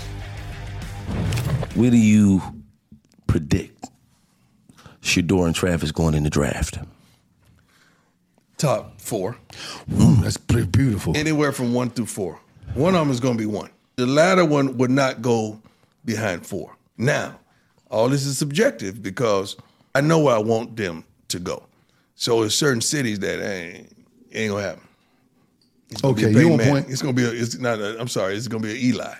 Where do you predict Shedeur and Travis going in the draft? Top four. Mm, that's pretty beautiful. Anywhere from one through four. One of them is going to be one. The latter one would not go behind four. Now, all this is subjective because I know where I want them to go. So there's certain cities that ain't, ain't going to happen. It's gonna okay, be a you on man. point. It's going to be a, it's not a, I'm sorry, it's going to be an Eli.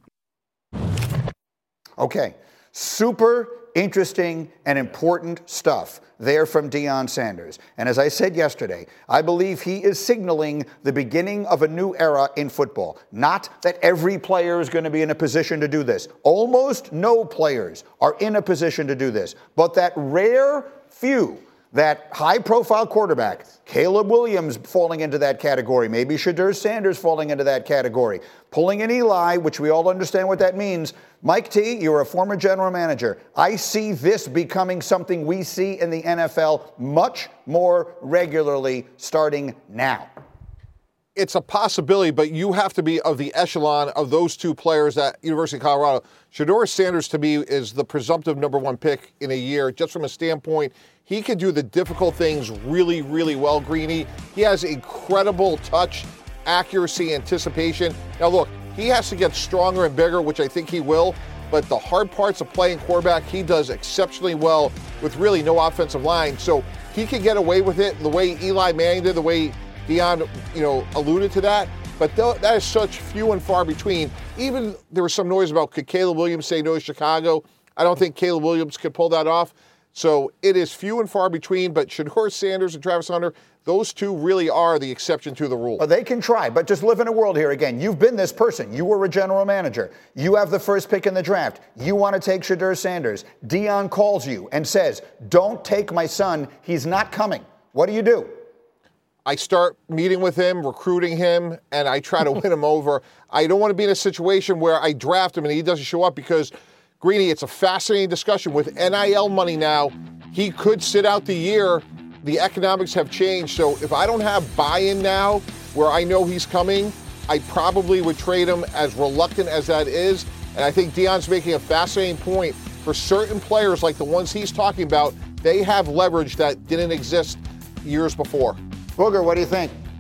Okay, super interesting and important stuff there from Deion Sanders. And as I said yesterday, I believe he is signaling the beginning of a new era in football. Not that every player is going to be in a position to do this. Almost no players are in a position to do this. But that rare few, that high-profile quarterback, Caleb Williams falling into that category, maybe Shedeur Sanders falling into that category, pulling in Eli, which we all understand what that means. Mike T., you're a former general manager. I see this becoming something we see in the N F L much more regularly starting now. It's a possibility, but you have to be of the echelon of those two players at University of Colorado. Shedeur Sanders, to me, is the presumptive number one pick in a year, just from a standpoint. He can do the difficult things really, really well, Greeny. He has incredible touch, accuracy, anticipation. Now, look, he has to get stronger and bigger, which I think he will, but the hard parts of playing quarterback, he does exceptionally well with really no offensive line. So he can get away with it the way Eli Manning did, the way Deion, you know, alluded to that. But th- that is such few and far between. Even there was some noise about could Caleb Williams say no to Chicago. I don't think Caleb Williams could pull that off. So it is few and far between, but Shedeur Sanders and Travis Hunter, those two really are the exception to the rule. Well, they can try, but just live in a world here again. You've been this person. You were a general manager. You have the first pick in the draft. You want to take Shedeur Sanders. Deion calls you and says, don't take my son. He's not coming. What do you do? I start meeting with him, recruiting him, and I try to win him over. I don't want to be in a situation where I draft him and he doesn't show up because, Greeny, it's a fascinating discussion. With N I L money now, he could sit out the year. The economics have changed. So if I don't have buy-in now where I know he's coming, I probably would trade him, as reluctant as that is. And I think Deion's making a fascinating point. For certain players like the ones he's talking about, they have leverage that didn't exist years before. Booger, what do you think?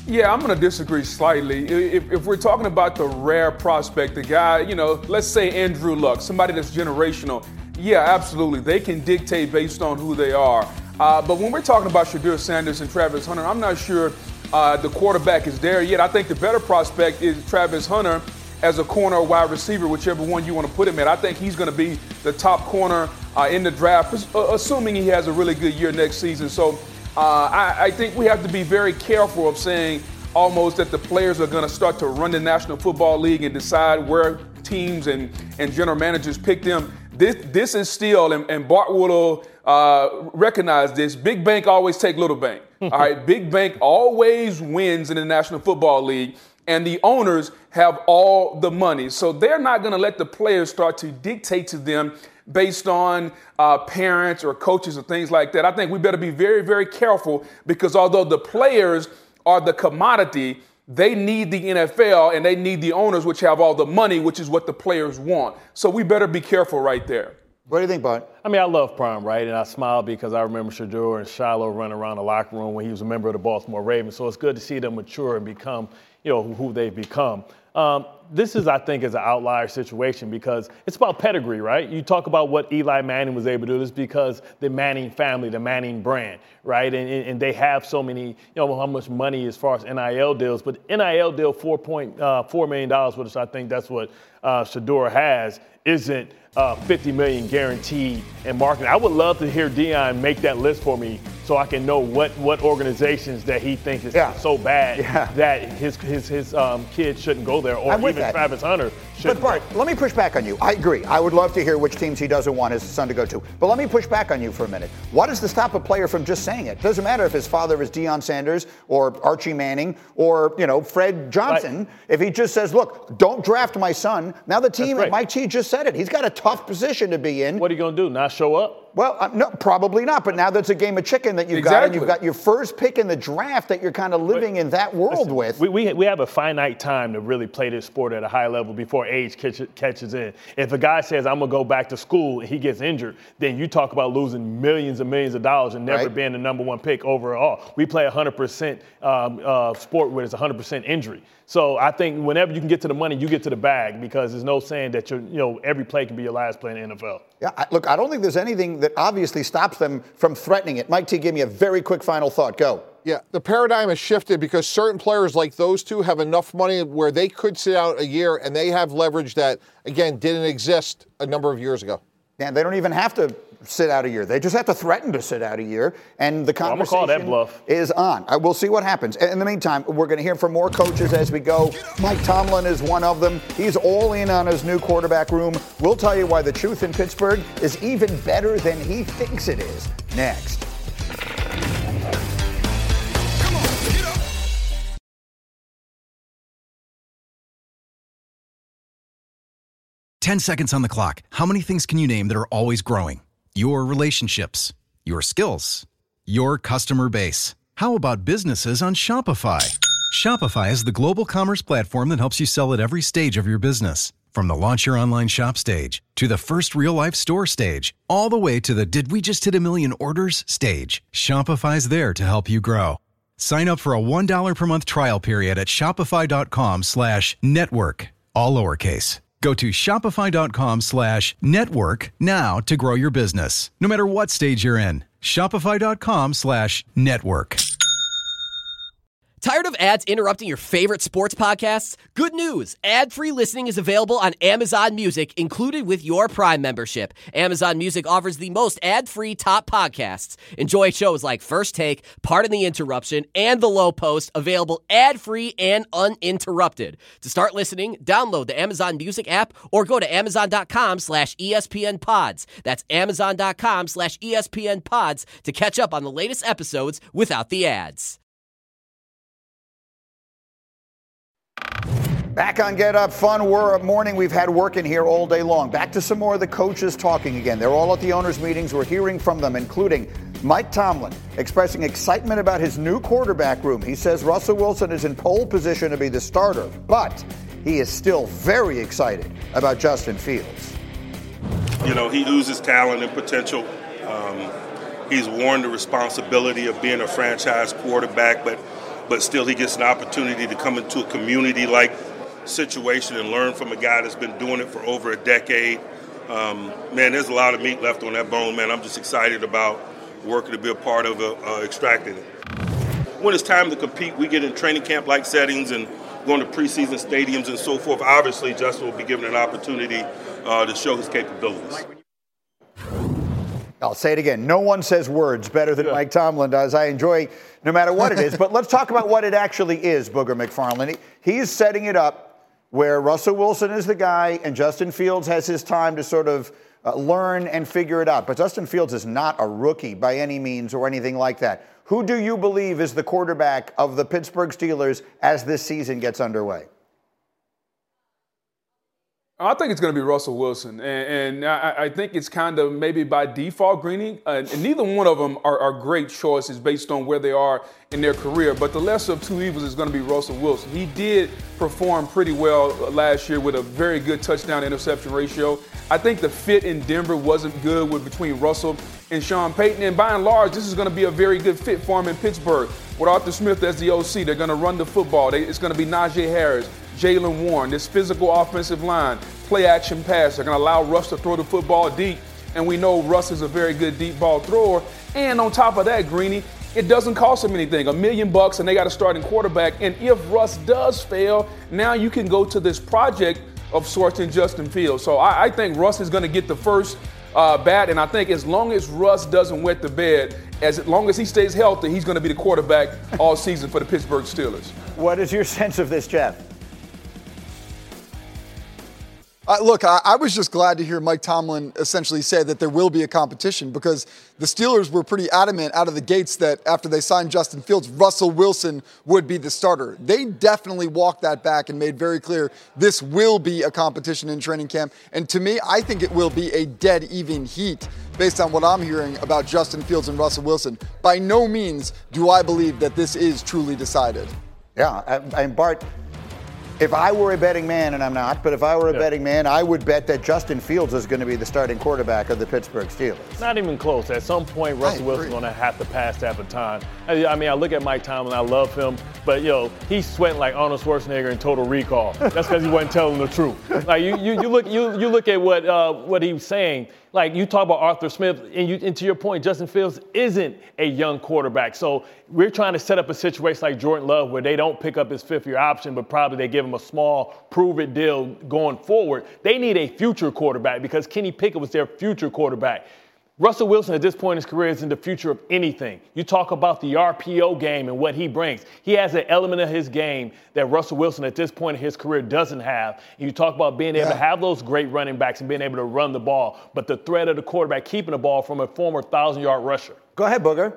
Yeah, I'm going to disagree slightly. If, if we're talking about the rare prospect, the guy, you know, let's say Andrew Luck, somebody that's generational, yeah, absolutely. They can dictate based on who they are. Uh, but when we're talking about Shedeur Sanders and Travis Hunter, I'm not sure uh, the quarterback is there yet. I think the better prospect is Travis Hunter as a corner or wide receiver, whichever one you want to put him at. I think he's going to be the top corner uh, in the draft, assuming he has a really good year next season. So uh, I, I think we have to be very careful of saying almost that the players are going to start to run the National Football League and decide where teams and, and general managers pick them. This this is still, and, and Bart will uh, recognize this, big bank always take little bank. All right, big bank always wins in the National Football League, and the owners have all the money. So they're not going to let the players start to dictate to them based on uh, parents or coaches or things like that. I think we better be very, very careful, because although the players are the commodity, they need the N F L and they need the owners, which have all the money, which is what the players want. So we better be careful right there. What do you think, Bud? I mean, I love Prime, right? And I smile because I remember Shedeur and Shiloh running around the locker room when he was a member of the Baltimore Ravens. So it's good to see them mature and become, you know, who they've become. Um, this is, I think, is an outlier situation because it's about pedigree, right? You talk about what Eli Manning was able to do. This is because the Manning family, the Manning brand, right? And, and they have so many, you know, how much money as far as N I L deals. But N I L deal, four point four million dollars, which I think that's what uh, Shedeur has, isn't uh, fifty million dollars guaranteed in marketing. I would love to hear Deion make that list for me so I can know what, what organizations that he thinks is yeah. so bad yeah. that his his his um, kids shouldn't go there, or even that. Travis Hunter shouldn't. But Bart, go. Let me push back on you. I agree. I would love to hear which teams he doesn't want his son to go to. But let me push back on you for a minute. What is to stop a player from just saying it? It doesn't matter if his father is Deion Sanders or Archie Manning or, you know, Fred Johnson. Right. If he just says, look, don't draft my son. Now the team, Mike T just said it. He's got a tough position to be in. What are you going to do, not show up? Well, uh, no, probably not. But now that's a game of chicken that you've exactly. got, and you've got your first pick in the draft that you're kind of living in that world Listen, with. We, we we have a finite time to really play this sport at a high level before age catch, catches in. If a guy says, I'm going to go back to school, and he gets injured, then you talk about losing millions and millions of dollars and never right. being the number one pick overall. We play a one hundred percent um, uh, sport where it's a one hundred percent injury. So I think whenever you can get to the money, you get to the bag, because there's no saying that you're, you know, every play can be your last play in the N F L. Yeah, I, look, I don't think there's anything that obviously stops them from threatening it. Mike T, give me a very quick final thought. Go. Yeah, the paradigm has shifted because certain players like those two have enough money where they could sit out a year and they have leverage that, again, didn't exist a number of years ago. Yeah, they don't even have to sit out a year. They just have to threaten to sit out a year, and the conversation well, I'm gonna call that bluff. is on. I will see what happens. In the meantime, we're going to hear from more coaches as we go. Mike Tomlin is one of them. He's all in on his new quarterback room. We'll tell you why the truth in Pittsburgh is even better than he thinks it is. Next. Ten seconds on the clock. How many things can you name that are always growing? Your relationships, your skills, your customer base. How about businesses on Shopify? Shopify is the global commerce platform that helps you sell at every stage of your business. From the launch your online shop stage, to the first real life store stage, all the way to the did we just hit a million orders stage. Shopify's there to help you grow. Sign up for a one dollar per month trial period at shopify.com slash network, all lowercase. Go to shopify.com slash network now to grow your business, no matter what stage you're in. Shopify.com slash network. Tired of ads interrupting your favorite sports podcasts? Good news! Ad-free listening is available on Amazon Music, included with your Prime membership. Amazon Music offers the most ad-free top podcasts. Enjoy shows like First Take, Pardon the Interruption, and The Low Post, available ad-free and uninterrupted. To start listening, download the Amazon Music app or go to amazon.com slash ESPN pods. That's amazon.com slash ESPN pods to catch up on the latest episodes without the ads. Back on Get Up, fun morning. We've had work in here all day long. Back to some more of the coaches talking again. They're all at the owners' meetings. We're hearing from them, including Mike Tomlin, expressing excitement about his new quarterback room. He says Russell Wilson is in pole position to be the starter, but he is still very excited about Justin Fields. You know, he oozes talent and potential. Um, he's worn the responsibility of being a franchise quarterback, but but still he gets an opportunity to come into a community-like situation and learn from a guy that's been doing it for over a decade. Um, man, there's a lot of meat left on that bone, man. I'm just excited about working to be a part of uh, uh, extracting it. When it's time to compete, we get in training camp-like settings and going to preseason stadiums and so forth. Obviously, Justin will be given an opportunity uh, to show his capabilities. I'll say it again. No one says words better than Mike Tomlin does. I enjoy no matter what it is. But let's talk about what it actually is, Booger McFarland. He, he's setting it up where Russell Wilson is the guy and Justin Fields has his time to sort of uh, learn and figure it out. But Justin Fields is not a rookie by any means or anything like that. Who do you believe is the quarterback of the Pittsburgh Steelers as this season gets underway? I think it's going to be Russell Wilson, and, and I, I think it's kind of maybe by default, Greeny. Uh, and neither one of them are, are great choices based on where they are in their career. But the lesser of two evils is going to be Russell Wilson. He did perform pretty well last year with a very good touchdown-interception ratio. I think the fit in Denver wasn't good with between Russell and Sean Payton. And by and large, this is going to be a very good fit for him in Pittsburgh. With Arthur Smith as the O C, they're going to run the football. They, it's going to be Najee Harris, Jaylen Warren, this physical offensive line, play action pass. They're going to allow Russ to throw the football deep, and we know Russ is a very good deep ball thrower. And on top of that, Greeny, it doesn't cost them anything. A million bucks, and they got a starting quarterback. And if Russ does fail, now you can go to this project of sorts in Justin Fields. So I, I think Russ is going to get the first uh, bat, and I think as long as Russ doesn't wet the bed, as long as he stays healthy, he's going to be the quarterback all season for the Pittsburgh Steelers. What is your sense of this, Jeff? Uh, look, I, I was just glad to hear Mike Tomlin essentially say that there will be a competition, because the Steelers were pretty adamant out of the gates that after they signed Justin Fields, Russell Wilson would be the starter. They definitely walked that back and made very clear this will be a competition in training camp. And to me, I think it will be a dead even heat based on what I'm hearing about Justin Fields and Russell Wilson. By no means do I believe that this is truly decided. Yeah, and Bart, if I were a betting man, and I'm not, but if I were a yeah. betting man, I would bet that Justin Fields is going to be the starting quarterback of the Pittsburgh Steelers. Not even close. At some point, Russell Wilson's going to have to pass that baton. I mean, I look at Mike Tomlin, I love him, but, yo, he's sweating like Arnold Schwarzenegger in Total Recall. That's because he wasn't telling the truth. Like, you, you, you, look, you, you look at what, uh, what he was saying. Like, you talk about Arthur Smith, and, you, and to your point, Justin Fields isn't a young quarterback. So we're trying to set up a situation like Jordan Love where they don't pick up his fifth-year option, but probably they give him a small prove-it deal going forward. They need a future quarterback because Kenny Pickett was their future quarterback. Russell Wilson at this point in his career isn't the future of anything. You talk about the R P O game and what he brings. He has an element of his game that Russell Wilson at this point in his career doesn't have. And you talk about being able yeah. to have those great running backs and being able to run the ball, but the threat of the quarterback keeping the ball from a former thousand-yard rusher. Go ahead, Booger.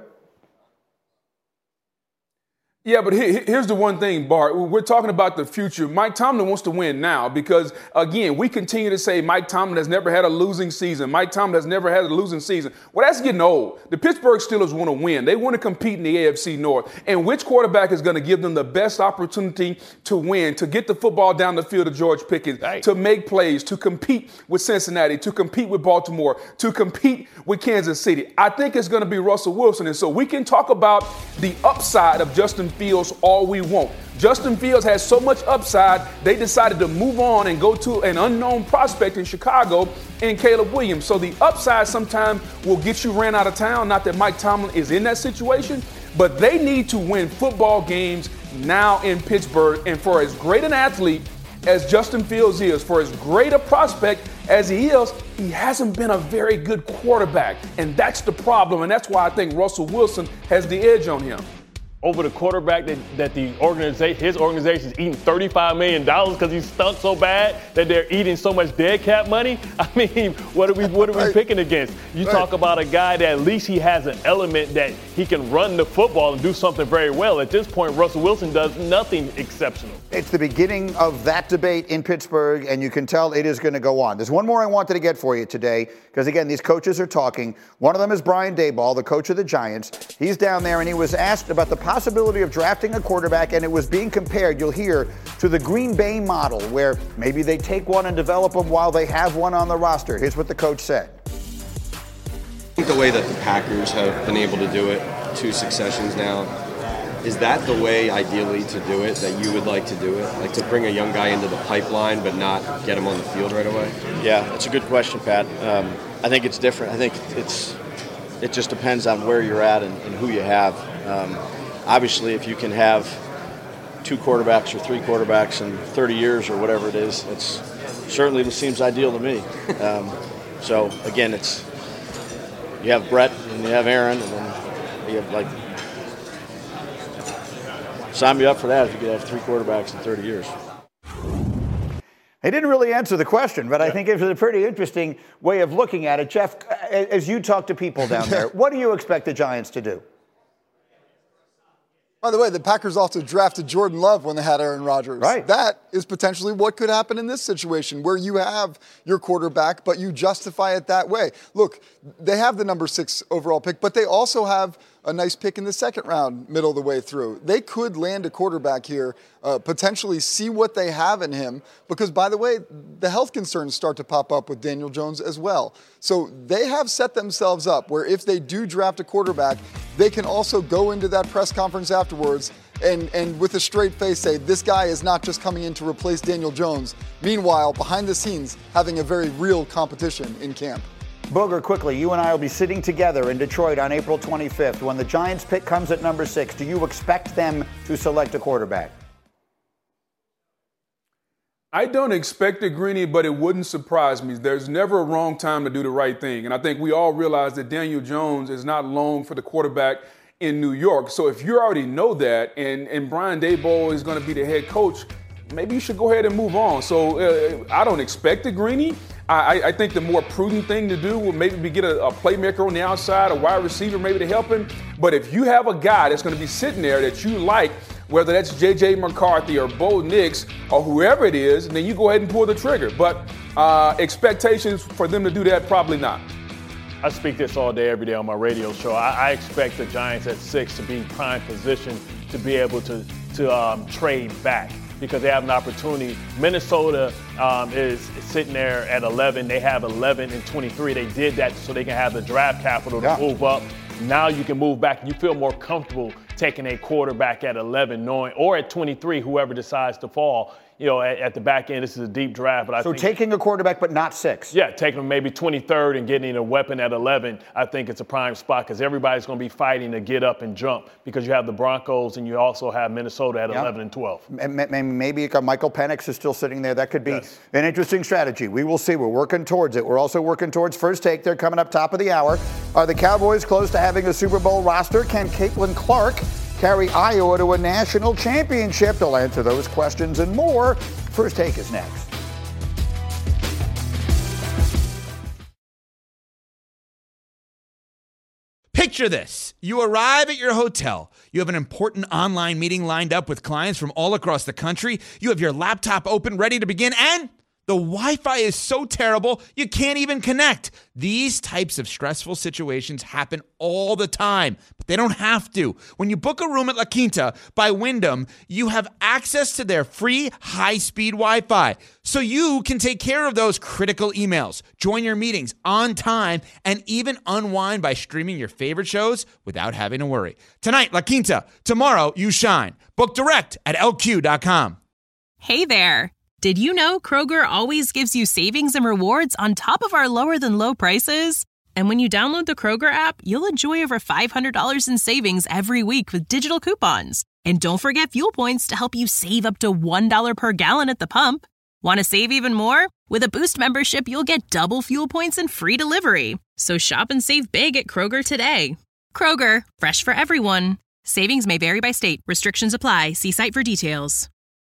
Yeah, but here's the one thing, Bart. We're talking about the future. Mike Tomlin wants to win now because, again, we continue to say Mike Tomlin has never had a losing season. Mike Tomlin has never had a losing season. Well, that's getting old. The Pittsburgh Steelers want to win. They want to compete in the A F C North. And which quarterback is going to give them the best opportunity to win, to get the football down the field to George Pickens, right. to make plays, to compete with Cincinnati, to compete with Baltimore, to compete with Kansas City? I think it's going to be Russell Wilson. And so we can talk about the upside of Justin Fields all we want. Justin Fields has so much upside, they decided to move on and go to an unknown prospect in Chicago in Caleb Williams. So the upside sometimes will get you ran out of town. Not that Mike Tomlin is in that situation, but they need to win football games now in Pittsburgh. And for as great an athlete as Justin Fields is, for as great a prospect as he is, he hasn't been a very good quarterback. And that's the problem. And that's why I think Russell Wilson has the edge on him. Over the quarterback that, that the organization, his organization is eating thirty-five million dollars because he's stunk so bad that they're eating so much dead cap money. I mean, what are we what are we right. picking against? You right. talk about a guy that at least he has an element that he can run the football and do something very well. At this point, Russell Wilson does nothing exceptional. It's the beginning of that debate in Pittsburgh, and you can tell it is going to go on. There's one more I wanted to get for you today, because, again, these coaches are talking. One of them is Brian Daboll, the coach of the Giants. He's down there, and he was asked about the possibility of drafting a quarterback, and it was being compared, you'll hear, to the Green Bay model, where maybe they take one and develop them while they have one on the roster. Here's what the coach said. I think the way that the Packers have been able to do it, two successions now, Is that the way, ideally, to do it, that you would like to do it? Like to bring a young guy into the pipeline but not get him on the field right away? Yeah, that's a good question, Pat. Um, I think it's different. I think it's it just depends on where you're at and, and who you have. Um, obviously, if you can have two quarterbacks or three quarterbacks in thirty years or whatever it is, it's certainly seems ideal to me. Um, so, again, it's you have Brett and you have Aaron, and then you have, like, sign me up for that if you could have three quarterbacks in thirty years. He didn't really answer the question, but yeah. I think it was a pretty interesting way of looking at it. Jeff, as you talk to people down there, what do you expect the Giants to do? By the way, the Packers also drafted Jordan Love when they had Aaron Rodgers. Right. That is potentially what could happen in this situation where you have your quarterback, but you justify it that way. Look, they have the number six overall pick, but they also have a nice pick in the second round, middle of the way through. They could land a quarterback here, uh, potentially see what they have in him, because, by the way, the health concerns start to pop up with Daniel Jones as well. So they have set themselves up where if they do draft a quarterback, they can also go into that press conference afterwards and, and with a straight face say, this guy is not just coming in to replace Daniel Jones. Meanwhile, behind the scenes, having a very real competition in camp. Booger, quickly, you and I will be sitting together in Detroit on April twenty-fifth. When the Giants pick comes at number six, do you expect them to select a quarterback? I don't expect it, Greeny, but it wouldn't surprise me. There's never a wrong time to do the right thing. And I think we all realize that Daniel Jones is not long for the quarterback in New York. So if you already know that and, and Brian Daboll is going to be the head coach, maybe you should go ahead and move on. So uh, I don't expect it, Greeny. I, I think the more prudent thing to do will maybe be get a, a playmaker on the outside, a wide receiver maybe to help him. But if you have a guy that's going to be sitting there that you like, whether that's J J McCarthy or Bo Nix or whoever it is, then you go ahead and pull the trigger. But uh, expectations for them to do that, probably not. I speak this all day, every day on my radio show. I, I expect the Giants at six to be in prime position to be able to, to um, trade back, because they have an opportunity. Minnesota um, is sitting there at eleven. They have eleven and twenty-three. They did that so they can have the draft capital to yeah. move up. Now you can move back and you feel more comfortable taking a quarterback at eleven, knowing, or at twenty-three, whoever decides to fall. You know, at, at the back end, this is a deep draft. But I so think, taking a quarterback but not six? Yeah, taking them maybe twenty-third and getting a weapon at eleven, I think it's a prime spot, because everybody's going to be fighting to get up and jump, because you have the Broncos and you also have Minnesota at yep. eleven and twelve. Maybe Michael Penix is still sitting there. That could be yes. an interesting strategy. We will see. We're working towards it. We're also working towards First Take. They're coming up top of the hour. Are the Cowboys close to having a Super Bowl roster? Can Caitlin Clark carry Iowa to a national championship? They'll answer those questions and more. First Take is next. Picture this. You arrive at your hotel. You have an important online meeting lined up with clients from all across the country. You have your laptop open, ready to begin, and the Wi-Fi is so terrible, you can't even connect. These types of stressful situations happen all the time, but they don't have to. When you book a room at La Quinta by Wyndham, you have access to their free high-speed Wi-Fi, so you can take care of those critical emails, join your meetings on time, and even unwind by streaming your favorite shows without having to worry. Tonight, La Quinta. Tomorrow, you shine. Book direct at L Q dot com. Hey there. Did you know Kroger always gives you savings and rewards on top of our lower-than-low prices? And when you download the Kroger app, you'll enjoy over five hundred dollars in savings every week with digital coupons. And don't forget fuel points to help you save up to one dollar per gallon at the pump. Want to save even more? With a Boost membership, you'll get double fuel points and free delivery. So shop and save big at Kroger today. Kroger, fresh for everyone. Savings may vary by state. Restrictions apply. See site for details.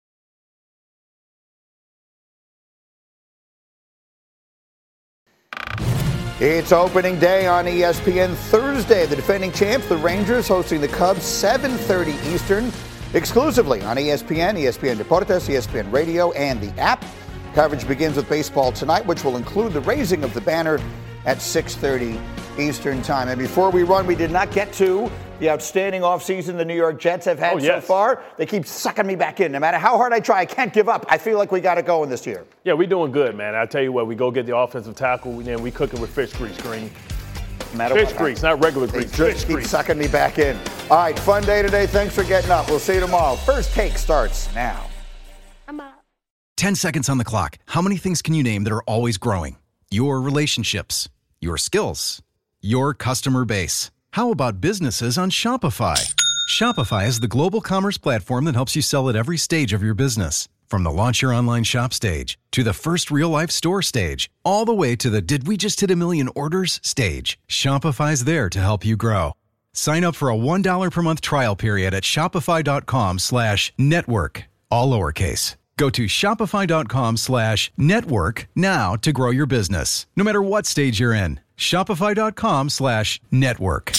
It's opening day on E S P N Thursday. The defending champs, the Rangers, hosting the Cubs, seven thirty Eastern, exclusively on E S P N, E S P N Deportes, E S P N Radio, and the app. Coverage begins with baseball tonight, which will include the raising of the banner at six thirty Eastern time. And before we run, we did not get to the outstanding offseason the New York Jets have had oh, yes. so far. They keep sucking me back in. No matter how hard I try, I can't give up. I feel like we got it going this year. Yeah, we're doing good, man. I tell you what, we go get the offensive tackle, and we cook it with fish grease, Green. no matter Fish what grease, happens. not regular They grease. just Fish keep grease. sucking me back in. All right, fun day today. Thanks for getting up. We'll see you tomorrow. First Take starts now. ten seconds on the clock. How many things can you name that are always growing? Your relationships, your skills, your customer base. How about businesses on Shopify? Shopify is the global commerce platform that helps you sell at every stage of your business. From the launch your online shop stage, to the first real-life store stage, all the way to the did we just hit a million orders stage. Shopify's there to help you grow. Sign up for a one dollar per month trial period at shopify.com slash network, all lowercase. Go to shopify.com slash network now to grow your business, no matter what stage you're in. Shopify.com slash network.